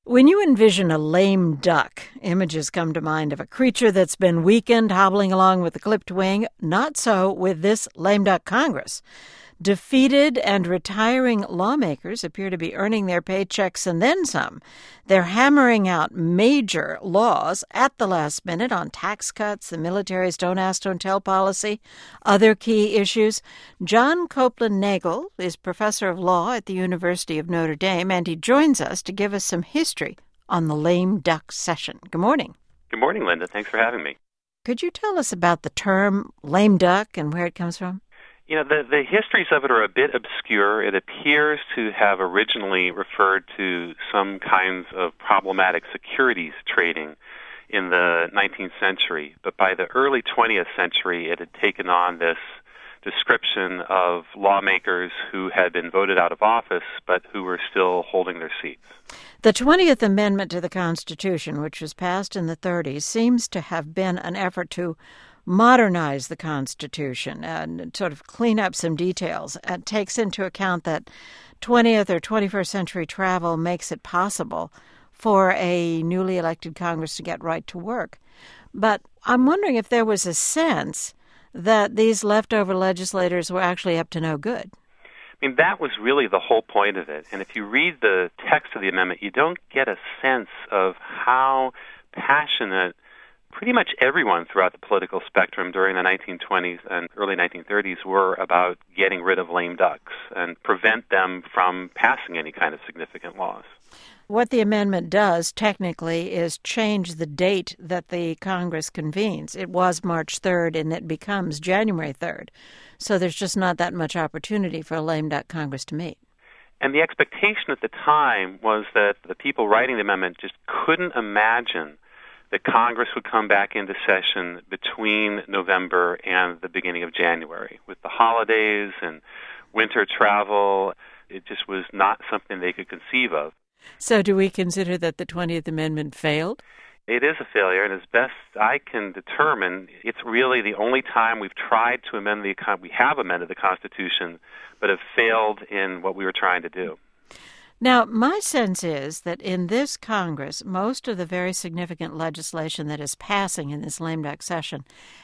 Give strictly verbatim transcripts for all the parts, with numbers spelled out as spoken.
When you envision a lame duck, images come to mind of a creature that's been weakened, hobbling along with a clipped wing. Not so with this lame duck Congress. Defeated and retiring lawmakers appear to be earning their paychecks and then some. They're hammering out major laws at the last minute on tax cuts, the military's don't ask, don't tell policy, other key issues. John Copeland Nagel is professor of law at the University of Notre Dame, and he joins us to give us some history on the lame duck session. Good morning. Good morning, Linda. Thanks for having me. Could you tell us about the term lame duck and where it comes from? You know, the, the histories of it are a bit obscure. It appears to have originally referred to some kinds of problematic securities trading in the nineteenth century. But by the early twentieth century, it had taken on this description of lawmakers who had been voted out of office but who were still holding their seats. The twentieth Amendment to the Constitution, which was passed in the thirties, seems to have been an effort to modernize the Constitution and sort of clean up some details. It takes into account that twentieth or twenty-first century travel makes it possible for a newly elected Congress to get right to work. But I'm wondering if there was a sense that these leftover legislators were actually up to no good. I mean, that was really the whole point of it. And if you read the text of the amendment, you don't get a sense of how passionate pretty much everyone throughout the political spectrum during the nineteen twenties and early nineteen thirties were about getting rid of lame ducks and prevent them from passing any kind of significant laws. What the amendment does, technically, is change the date that the Congress convenes. It was March third, and it becomes January third. So there's just not that much opportunity for a lame duck Congress to meet. And the expectation at the time was that the people writing the amendment just couldn't imagine that Congress would come back into session between November and the beginning of January. With the holidays and winter travel, it just was not something they could conceive of. So do we consider that the twentieth Amendment failed? It is a failure, and as best I can determine, it's really the only time we've tried to amend the, we have amended the Constitution, but have failed in what we were trying to do. Now, my sense is that in this Congress, most of the very significant legislation that is passing in this lame duck session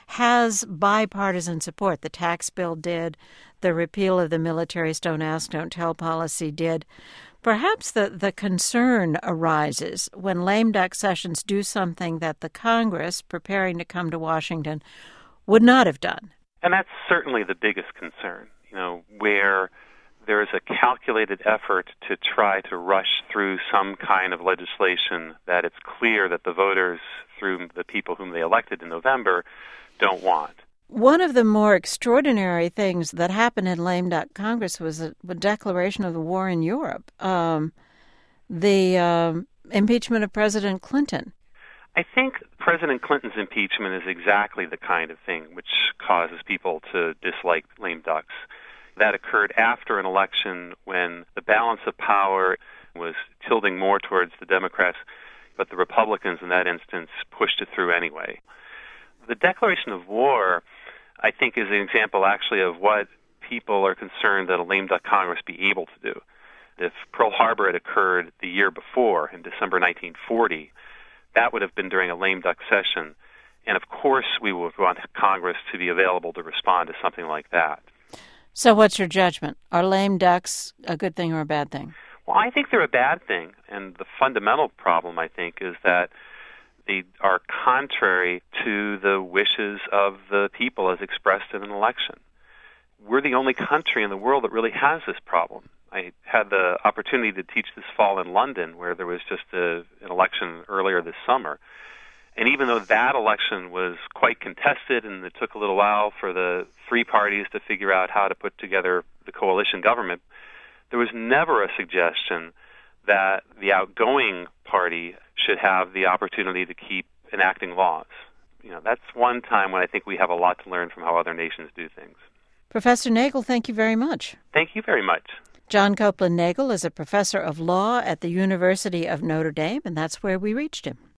has bipartisan support. The tax bill did. The repeal of the military's don't ask, don't tell policy did. Perhaps the, the concern arises when lame duck sessions do something that the Congress, preparing to come to Washington, would not have done. And that's certainly the biggest concern, you know, where there is a calculated effort to try to rush through some kind of legislation that it's clear that the voters, through the people whom they elected in November, don't want. One of the more extraordinary things that happened in lame duck Congress was a, a declaration of the war in Europe, um, the um, impeachment of President Clinton. I think President Clinton's impeachment is exactly the kind of thing which causes people to dislike lame ducks. That occurred after an election when the balance of power was tilting more towards the Democrats, but the Republicans in that instance pushed it through anyway. The declaration of war, I think, is an example actually of what people are concerned that a lame duck Congress be able to do. If Pearl Harbor had occurred the year before, in December nineteen forty, that would have been during a lame duck session. And of course we would want Congress to be available to respond to something like that. So what's your judgment? Are lame ducks a good thing or a bad thing? Well, I think they're a bad thing. And the fundamental problem, I think, is that they are contrary to the wishes of the people as expressed in an election. We're the only country in the world that really has this problem. I had the opportunity to teach this fall in London, where there was just a, an election earlier this summer. And even though that election was quite contested and it took a little while for the three parties to figure out how to put together the coalition government, there was never a suggestion that the outgoing party should have the opportunity to keep enacting laws. You know, that's one time when I think we have a lot to learn from how other nations do things. Professor Nagel, thank you very much. Thank you very much. John Copeland Nagel is a professor of law at the University of Notre Dame, and that's where we reached him.